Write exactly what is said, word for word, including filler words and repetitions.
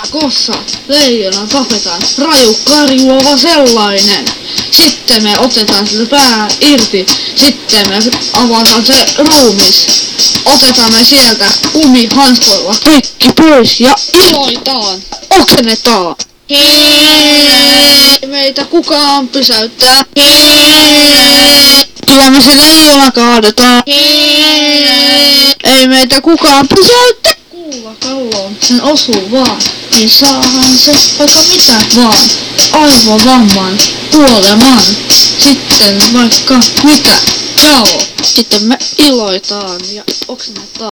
kossa, leijona tapetaan, raju karjuava sellainen. Sitten me otetaan sille pää irti, sitten me avataan se ruumis. Otetaan me sieltä kumihanskoilla kaikki pois ja iloitaan, oksennetaan. Hei, meitä kukaan pysäyttää. Hei, kyllä me se leijona kaadetaan. Hei, ei meitä kukaan pysäyttää. Kuulla kalloon sen osuu vaan, niin saahan se vaikka mitä vaan. Aivovamman, kuoleman, sitten vaikka mitä. Joo, sitten me iloitaan ja oksennetaan.